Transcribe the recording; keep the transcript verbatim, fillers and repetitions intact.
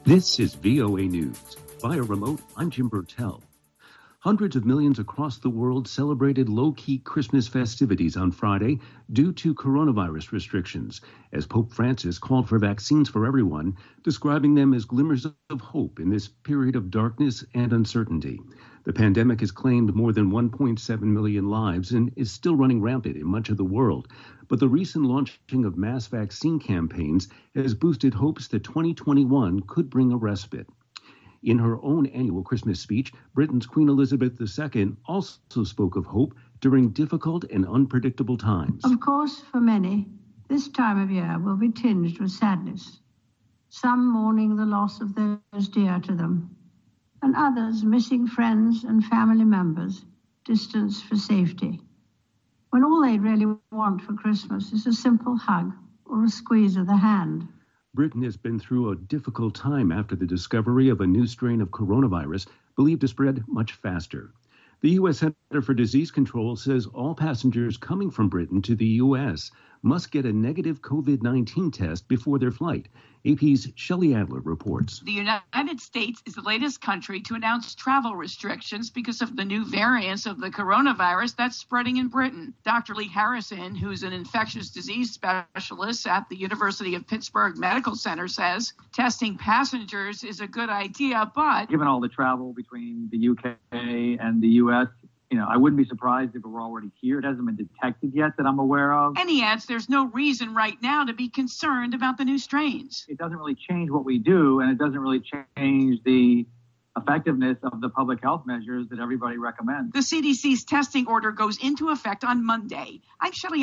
This is V O A News. Via remote, I'm Jim Burtell. Hundreds of millions across the world celebrated low-key Christmas festivities on Friday due to coronavirus restrictions, as Pope Francis called for vaccines for everyone, describing them as glimmers of hope in this period of darkness and uncertainty. The pandemic has claimed more than one point seven million lives and is still running rampant in much of the world. But the recent launching of mass vaccine campaigns has boosted hopes that twenty twenty-one could bring a respite. In her own annual Christmas speech, Britain's Queen Elizabeth the Second also spoke of hope during difficult and unpredictable times. Of course, for many, this time of year will be tinged with sadness. Some mourning the loss of those dear to them, and others missing friends and family members, distanced for safety, when all they really want for Christmas is a simple hug or a squeeze of the hand. Britain has been through a difficult time after the discovery of a new strain of coronavirus believed to spread much faster. The U S Center for Disease Control says all passengers coming from Britain to the U S must get a negative COVID nineteen test before their flight. A P's Shelley Adler reports. The United States is the latest country to announce travel restrictions because of the new variants of the coronavirus that's spreading in Britain. Doctor Lee Harrison, who's an infectious disease specialist at the University of Pittsburgh Medical Center, says testing passengers is a good idea, but given all the travel between the U K and the U S, you know, I wouldn't be surprised if it were already here. It hasn't been detected yet that I'm aware of. And he adds there's no reason right now to be concerned about the new strains. It doesn't really change what we do, and it doesn't really change the effectiveness of the public health measures that everybody recommends. The C D C's testing order goes into effect on Monday. I'm Shelley